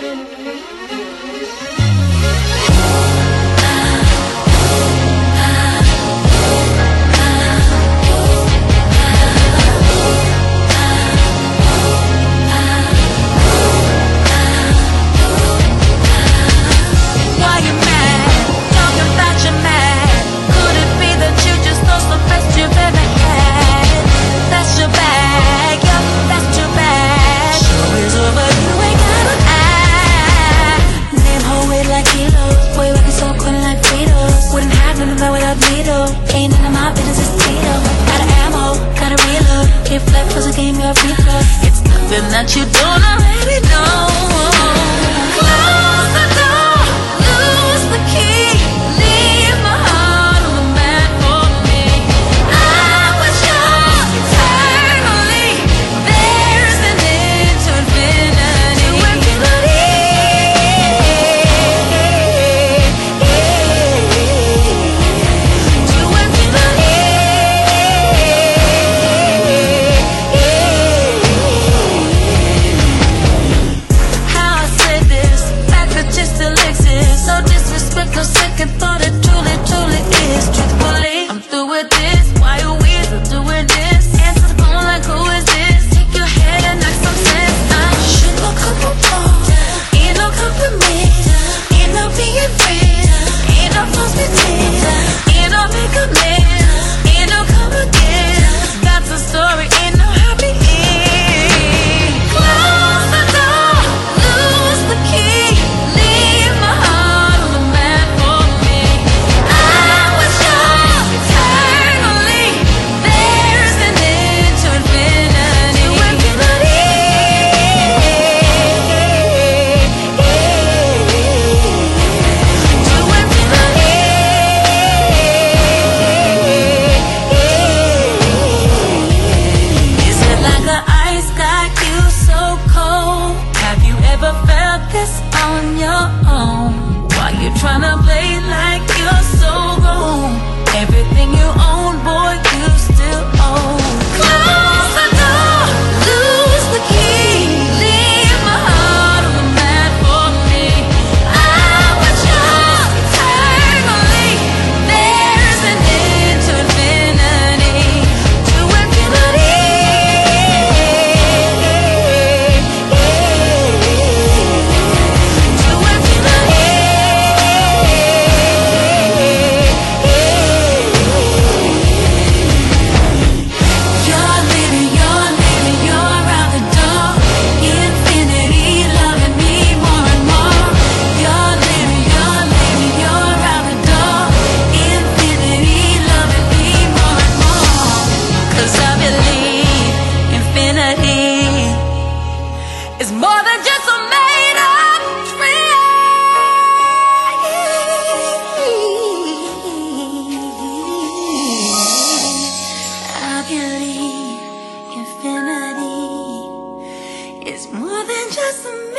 Ain't none of my business, it's Tito. Got an ammo, got a reload. Get flat, cause the game, you're free throw. It's nothing that you don't already know. Close the door, lose the key. Leave my heart on the mat for me. I was yours eternally. There's an end to infinity. To infinity. No second thought, it truly, truly is. Truthfully, I'm through with this. Why are we still doing this? Answer the phone like, who is this? Take your head and knock some sense. I should no couple more. Ain't no compromise. Ain't no being friends. Ain't no false pretense. Ain't no make amends. Ain't no come again. That's the story, ain't no happy end. Close the door, lose the key. Leave my heart on the mat for me. I was yours eternally. There's an end to infinity. To infinity. Is it like the ice got you so cold? Have you ever felt this on your own? Why you tryna play like you're so grown? Everything you own, boy, you still own. Close the door, lose the key. Leave my heart on the mat for me. I was yours eternally. There's an end to infinity. To infinity. To infinity. You're leaving, you're out the door. Infinity, loving me more and more. You're leaving, you're out the door. Infinity, loving me more and more. 'Cause I believe infinity is more than just a made up dream. I believe infinity is more than just a